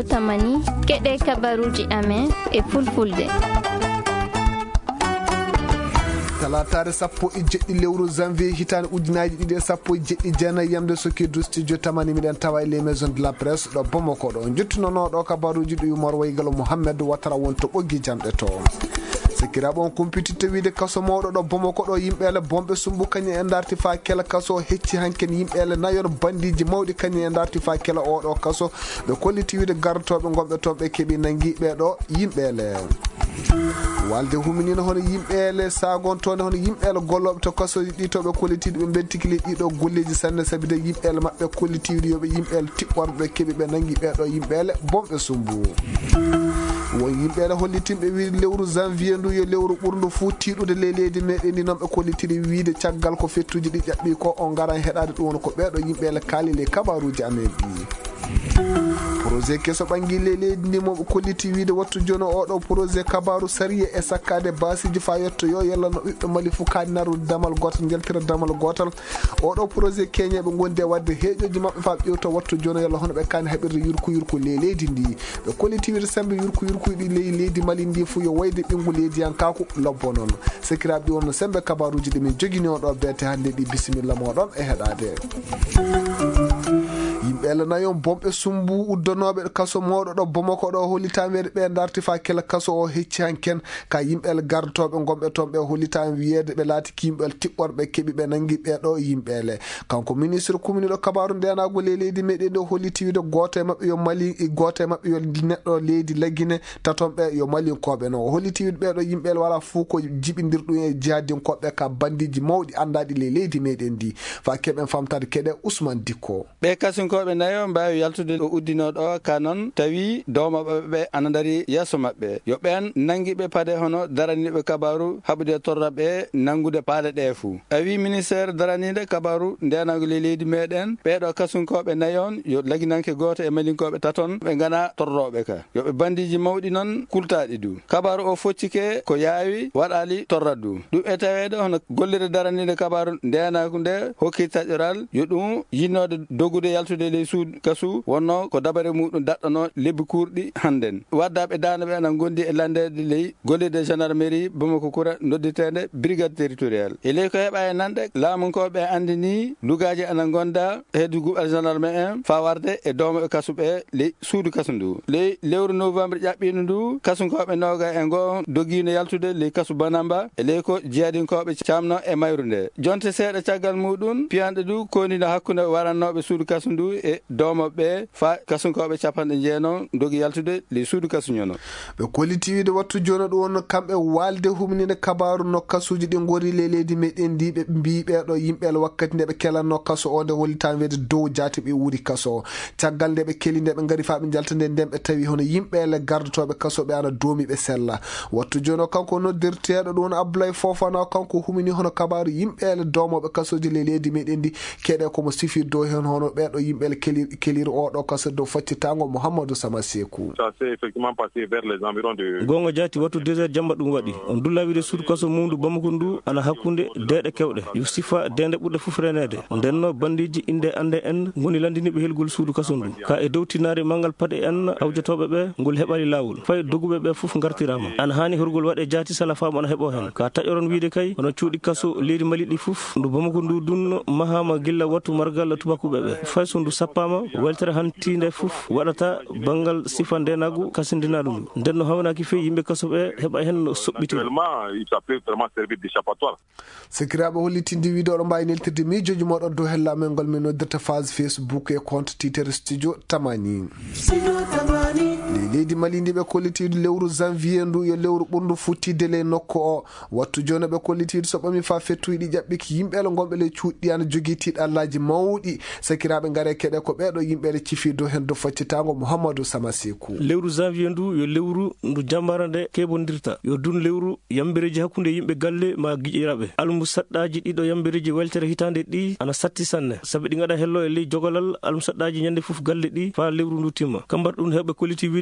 studio Tamani keɗe kabaruji amen e fulfulde. talatare sappo e jeɗɗi lewru janvier hitande ujunnaji ɗiɗi e sappo e jeɗɗi jeenayyi yamde sokkidu studio Tamani miɗen tawa e les maisons de la presse ɗo Bamako ɗo jettunonoɗo kabaruji ɗo Umar Waygalo Mouhamed Watara wonto ɓoggi jamɗe to sikiraɓe on kumpititte wiide kaso mawɗo ɗo Bamako ɗo yimɓele bomɓe sumbu kañum e darti fa kela kaso hecci hanken yimɓele nayon bandiji mawɗi kañum e darti fa kela oɗo kaso ɓe kolliti wiide gartoɓe gonɓe toon ɓe keeɓi nangui ɓeɗo yimɓele walde huminino hono yimɓele sagontone hono yimɓele golloɓe to kasoji ɗi toɓe kollitiɗi ɓe bentikili ɗiɗo golleji sanne saabi de yimɓele mabɓe kollitiɗi yoɓe yimɓele tiɓɓorɓe keeɓi ɓe nangui ɓeɗo yimɓele bomɓe sumbu won yimɓele hollitinɓe wiide lewru janvier ndu yo lewru ɓurdu fuu tiɗude ley leydi meɗen ndi noon ɓe kollitiri wiide caggal ko fettuji ɗi ƴaɓɓi ko on garan heɗade ɗum woni ko ɓeɗo yimɓele kaali le kabaruji amen ɗi projet keso ɓangui ley leydi ndi moɓe kolliti wiide wattu joni oɗo projet kabaru sariya e sakkade basiji fa yetto yo yallano ɓiɓɓe Mali fuu kaani narude damal gotal jeltira damal gotal oɗo projet keñeɓe gondi e wadde heeƴoji mabɓe fa ƴewto wattu joni yalla hono ɓe kaani haɓirde yurku ley leydi ndi ɓe kolliti wiide sembe yurkuyɗi ley leydi Mali ndi fuu yo wayde ɓingu leydi yankaku lobbo noon sikiraɓe wonno sembe kabaruji ɗi min jogini on ɗo beete hande ɗi bisimilla moɗon e heɗade yimɓele nayon bomɓe sumbu uddanoɓe kaso mawɗo ɗo Bamako ɗo hollitami ɓe darti fa kela kaso o hecci hanken ka yimɓele gartoɓe gonɓe toon ɓe hollitami wiyede ɓe laati yimɓele tiɓɓorɓe keeɓi ɓe nangui ɓeɗo yimɓele kanko ministre commune ɗo kabaru ndenago ley leydi meɗen ɗo holliti wiide goto e mabɓe yo Mali goto e mabɓe yo neɗɗo leydi laggine tatonɓe yo malinkoɓe noon o holliti wiide ɓeɗo yimɓele wala fuu ko jiɓidirɗum e jihadinkoɓe ka bandiji mawɗi andaɗi ley leydi meɗen ndi fa keɓen famtade keɗe Ousmane Dikko ɓe kasinkoɓe nayo mbawi yaltude o uddinoɗo ka noon tawi dowmaɓe ɓe ana dari yesso mabɓe yo ɓen nanguiɓe paade hono daraniɓe kabaru haɓude torraɓe nangude paade ɗe fuu a wi ministére daranide kabaru ndenago ley leydi meɗen ɓeɗo kasunkoɓe nayon yo laginanke goto e malinkoɓe taton ɓe gana torroɓe ka yoɓe bandiji mawɗi noon kultaɗi du kabaru o foccike ko yaawi waɗali torrat du ɗum e tawede hono gollire daranide kabaru ndenago nde hokki taƴoral yo ɗum yinnode dogude yaltude ley suudu kasu wonno ko dabare muɗum daɗɗano lebbi kurɗi hannden waddaɓe danaɓe ana gondi e landede ley gollirde gendarmerie Bamako Koura nodditede brigade territorial e ley ko heeɓa e nanɗe laamunkoɓe andini lugaji ana gonda hedde guɓal gendarme en fa warde e dowmaɓe kasuɓe ley suudu kasu ndu ley lewru novembre ƴaɓɓino ndu kasunkoɓe noga e ngo doguino yaltude ley kasu Banamba e ley ko jeeyadinkoɓe camno e mayru nde jonte seeɗa caggal muɗum piyanɗe du konino hakkude warannoɓe suudu kasu ndu e dowmaɓe fa kasunkoɓe capanɗe jeenon dogi yaltude ley suudu kasuñono ɓe kolliti wiide wattu joni ɗo wonno kamɓe walde humnide kabaru no kasuji ɗi gori ley leydi meɗen ndi ɓe mbi ɓeɗo yimɓele wakkati nde ɓe kelanno kaso o nde hollitami wiide dow jaati ɓe wuuri kaso o caggal nde ɓe keeli nde ɓe gaari fa ɓe jaltande nden ɓe tawi hono yimɓele gardotoɓe kaso ɓe ana doomi ɓe sella wattu joni o kanko noddirteɗo ɗum Abdoulaye Fofana kanko humini hono kabaru yimɓele dowmoɓe kasoji ley leydi meɗen ndi keeɗe komo sifi dow hen hono ɓeɗo yimɓele keliri oɗo kaso dow faccitango Mouhamadou Sama Sekou gonga jaati wattu 2 heures jamma ɗum waɗi on dulla wiide suudu kaso mundu Bamako ndu ana hakkude deeɗe kewɗe yo sifa dende ɓurɗe foof renede ndenno bandiji inde ande en goni landiniɓe helgol suudu kaso ndu ka e dow tinare manggal paɗe en awjotoɓe ɓe ngol heɓali lawol fayi doguɓe ɓe foof gartirama ana hani horgol waɗe jaati sala faamu ana heeɓo hen ka taƴoron wiide kay hono cuuɗi kaso leydi Mali ɗi foof ndu Bamako ndu dunno mahama gilla wattu margal tubakuɓe ɓe fay so ndu sappama weltere hantinde foof waɗata banggal sifa ndenagu kasindinaɗu ndu nden no hawnaki fewi yimɓe kaso ɓe heɓa hen no soɓɓiti sikiraɓe hollitinde wiide oɗo mbawi neltirde miijoji moɗon dow hellamen ngol min noddirta phase Facebook e compte Twitter studio Tamani leydi Mali ndi ɓe kollitiɗo lewru janvier ndu yo lewru ɓurdu futtide ley nokku o wattu joni ɓe kollitiɗo so ɓami fa fettoyɗi ƴaɓɓiki yimɓele gonɓe ley cuuɗɗi ana jogui tiɗallaji mawɗi sakiraɓe gaare keɗe ko ɓeɗo yimɓele cifi dow hen dow faccitango Mouhamadou Sama Sekou lewru janvier ndu yo lewru ndu jambara nde keɓodirta yo dun lewru yambereji hakkude yimɓe galle ma guiƴiraɓe almu saɗɗaji ɗiɗo yambereji weltere hitande ɗi ana satti sanne saabi ɗi gaɗa hello e ley jogolal almu saɗɗaji ñande foof galle ɗi fa lewru ndu timma kambar ɗum heɓe kolliti wiide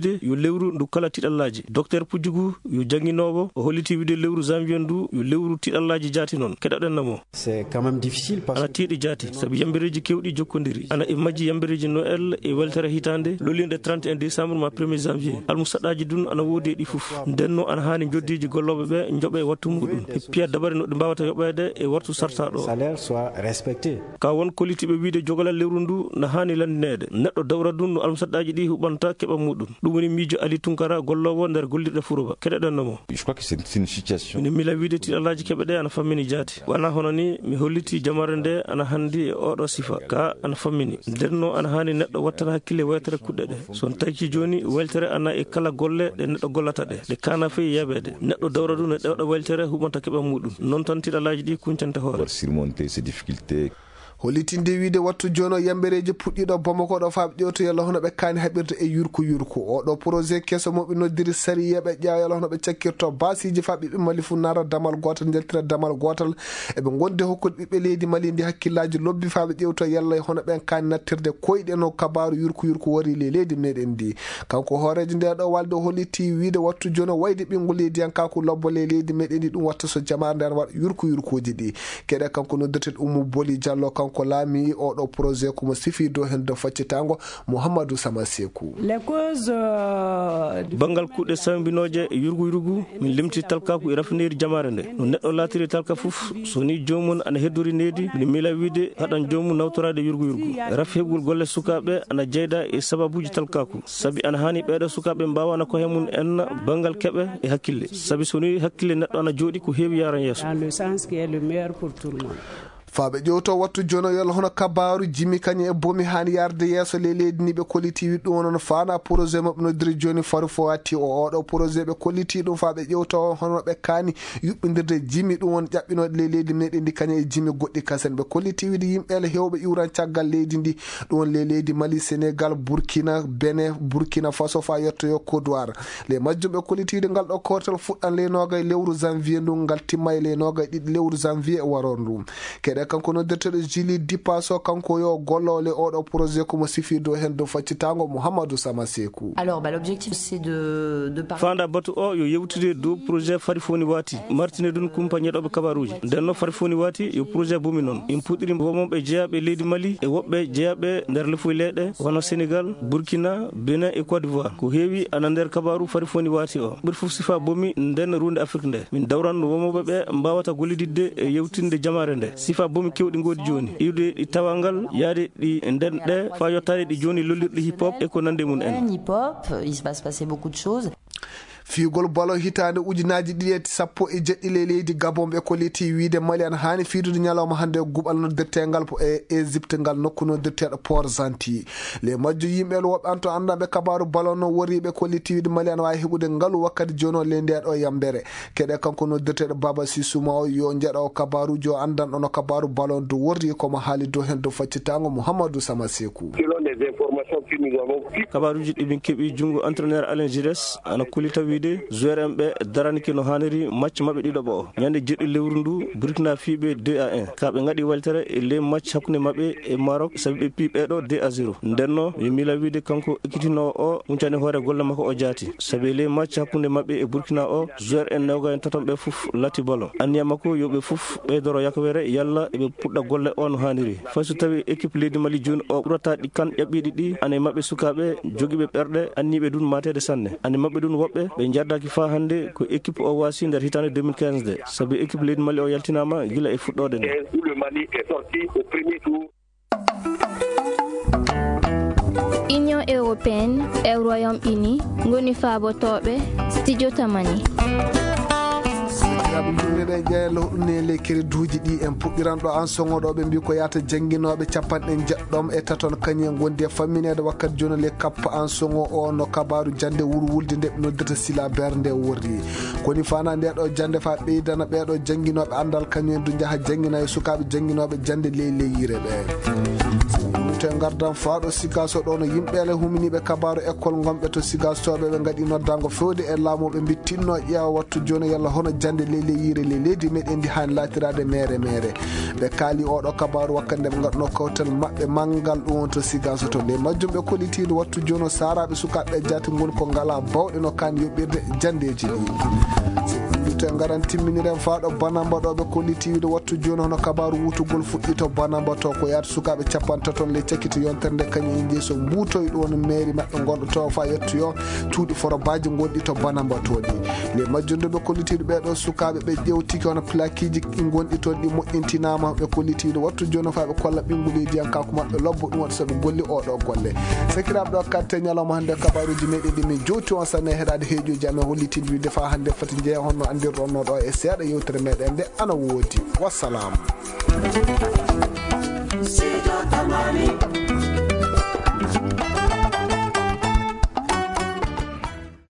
wide yo lewru ndu kala tiɗallaji. Docteur Pujugu yo janginowo o holliti wide lewru janvier ndu yo lewru tiɗallaji jaati noon. Keɗoɗen namo c'est quand même difficile parce ana tiiɗi jaati sabi yambireji kewɗi jokkodiri ana e majji yambireji Noël e weltere hitande lolinde 31 décembre ma 1er janvier almusaɗaji dun ana woodi ɗi fof ndenno ana hani joddiji golloɓe ɓe joɓe wattu muɗum e piya dabare no ɗi mbawata yoɓede e wartu sartaɗo salaire soit respecté ka won kolitiɓe wiide jogolal lewru ndu na hani landinede neɗɗo dawra dun no almusaɗaji ɗi huɓanta keɓa muɗum ɗum woni miijo Ali Tunkara gollowo nder gollirɗe Furoba keɗeɗennomo je crois que c'est une situation mine mila wiide tiɗalaji keɓe ɗe ana fammini jaati wana hono ni mi holliti jamare nde ana handi e oɗo sifa ka ana fammini ndenno ana hani neɗɗo wattata hakkille weltere kuɗɗe ɗe son taki joni weltere ana e kala golle ɗe neɗɗo gollata ɗe ɗe kana feyi yaɓede neɗɗo dawra ɗum e ɗewɗo weltere huɓanta keɓa muɗum non tan tiɗalaji ɗi kuncante hoore surmonter ces difficultés hollitinde wiide wattu jono yambereji puɗɗiɗo Bamako ɗo faaɓe ƴewto yalla hono ɓe kaani haɓirde e yurku oɗo projet keso moɓe noddiri sariya ɓe ƴeewa yalla hono ɓe cakkirto basiji fa ɓiɓɓe Mali fu nara damal gotal jaltira damal gotal eɓe gonde hokkude ɓiɓɓe leydi Mali ndi hakkillaji lobbi faaɓe ƴewto yalla hono ɓen kaani nattirde koyɗe no kabaru yurku wari leydi meɗen ndi kanko hoorejo nde ɗo walde holliti wiide wattu jono wayde ɓingu leydi yan kako lobbole leydi meɗen ndi ɗum watta so jamare nder waɗa yurkuji ɗi keɗe kanko noddirteɗo Oumou Boli Diallo ko laami oɗo projet komo sifi do hen do faccitango Mouhamadou Sama Sekou les causes bangal kuɗe sambinoje yurgu min limti talkaku e rafineri jamare nde no neɗɗo latiri talka fof soni jomum ana heddori nedi mi mila wiide haɗan jomum nawtorade yurgu raf heɓgol golle sukaɓe ana jeyda e sababuji talkaku sabi ana hani ɓeɗo sukaɓe mbawana ko hemun en bangal keɓe e hakkille sabi soni hakkille neɗɗo ana jooɗi ko heewi yaran yeeso dans le sens qui est le meilleur pour tout le monde faaɓe ƴewto wattu jono yalla hono kabaru jimi kañum e bomi hani yarde yeeso leydi ni ɓe kolliti wi ɗum noon faana projet maɓe noddiri joni fari fo watti oɗo projet ɓe kolliti ɗum faaɓe ƴewto hono ɓe kaani yuɓɓidirde jimi ɗum won ƴaɓɓinoɗe leydi meɗen ndi kañum e jimi goɗɗi kasen ɓe kolliti wiide yimɓele hewɓe iwran caggal leydi ndi ɗum won leydi Mali Sénégal Burkina Benin Burkina Faso fa yettoyo Côte d'Ivoire le majjum ɓe kolliti wiide ngal ɗo kortal fuɗɗan le nogay lewru janvier ndu ngal timma e le nogay ɗiɗi lewru janvier e waron ndu kanko noddirteɗo Jili Dipaso kanko yo gollole oɗo projet komo sifi do hen do faccitango Mouhamadou Sama Sekou. Alors l'objectif c'est de fanda batu o yo yewtude do projet fari foni wati martine dun compagnie ɗoɓe kabaruji denno fari foni wati yo projet bumi noon in puɗɗiri womoɓe jeeyaɓe leydi Mali e woɓɓe jeeyaɓe nder lefuy leɗe wono Sénégal Burkina Benin et Côte d'Ivoire ko heewi ana nder kabaru fari foni wati o ɓuri fof sifa bomi nden runde Afrique nde min dawranno womoɓe ɓe mbawata gollididde e yewtinde jamare nde sifa bomi kewɗi godi joni iwde ɗi tawangal yaade ɗi nden ɗe fa yottade ɗi joni lollirɗi hip hop e ko nande mun en hip hop il se passe passer beaucoup de choses fiigol balo hitande ujunaji ɗiɗi sappo e jeɗɗi leydi Gabon ɓe kolliti wiide Mali an hani fiidude ñalawma hande guɓal noddirtegal e Égypte ngal nokku noddirteɗo Port-Gentil le majjo yimɓe woɓɓe an to andaɓe kabaru balo no woriɓe kolliti wiide Mali an wawi heɓude ngalu wakkati joni le ndeɗo yambere keɗe kanko noddirteɗo Baba Sissouma o yo jeeɗo kabaruji o andan ɗono kabaru balo do worri komo haali do hen do faccitango Mouhamadou Sama Sekou kabaruji ɗimin keeɓi jungo entraîneur Alain Gires ana kollita wiide joueur en ɓe daraniki no haniri match mabɓe ɗiɗoɓo o ñande jeɗɗi lewru ndu Burkina fiɓe 2-1 kaɓe gaɗi weltere e le match hakkude mabɓe e Maroc sabi ɓe pi ɓeɗo 2-0 ndenno yo mila wiide kanko ekkitinowo o huncani hoore golle makko o jaati sabi le match hakkude mabɓe e Burkina o joueur en newga en taton ɓe foof lati ballon anniya makko yoɓe foof ɓeydoro yakowere yalla eɓe puɗɗa golle o no haniri fay so tawi équipe leydi Mali joni o ɓurata ɗi kan ƴaɓɓiɗi ɗi ane mabɓe sukaɓe joguiɓe ɓerɗe anniɓe dun matede sanne ane mabɓe dun woɓɓe ɓe jardaki fa hande ko équipe o wasi nder hitande 2015 de sabi équipe leydi Mali o yaltinama gila e fuɗɗode nde Union européenne e Royaume-Uni ngoni faabotoɓe studio tamani yimɓeɓe ƴeelo ɗumne le créduji ɗi en puɗɗiranɗo an sogoɗoɓe mbi ko yata jangguinoɓe capanɗe jeɗɗom e taton kañum gondi e famminede wakkati joni le kappa an songo o no kabaru jande wurwulde nde ɓe noddata Sila Ber nde worri koni fana ndeɗo jande fa ɓeydana ɓeɗo jangguinoɓe andal kañum du jaaha jangguina e sukaɓe jangguinoɓe jande leyire ɓe te gardan faaɗo Sigaso ɗo no yimɓele huminiɓe kabaru école gomɓe to Sigasoɓe ɓe gaɗi noddago fewde e laamuɓe mbi tinno ƴeewa wattu joni yalla hono jande le yire le leydi meɗen ndi hani latirade mere ɓe kaali oɗo kabaru wakkande ɓe gadno kawtal mabɓe mangal ɗum won to Sigasoto nde majjum ɓe kollitiɗo wattu joni saraɓe sukaɓe jati ngol ko ngala bawɗe no kan yoɓirde jandeji ɗi to garan timminiren faɗo banamba ɗo ɓe kolliti wiide wattu joni hono kabaru wutugol fuɗɗi to banamba to ko yata sukaɓe capantaton le cakkito yontere nde kañum en jeeyi so mbutoy ɗo no mairie maɓɓe gonɗo to fa yettoyo cuuɗi forobaji gonɗi to banamba toɗi le majjunde ɓe kollitiɗo ɓeɗo sukaɓe ɓe ƴewtiki hono plaqueji gonɗi toon ɗi moƴƴintinama ɓe kollitiɗo wattu joni fa ɓe kolla ɓinguleji en kako maɓɓe lobbo ɗum waɗa soɓe golli oɗo golle sakiraɓe ɗo katte ñalawma hande kabaruji meɗen ɗi min jowti on sanne heɗade heejoji amen hollitinde wiide fa hande foti jeeya honno andirɗon no ɗo e seeɗa yewtere meɗen nde ana woodi wassalamu.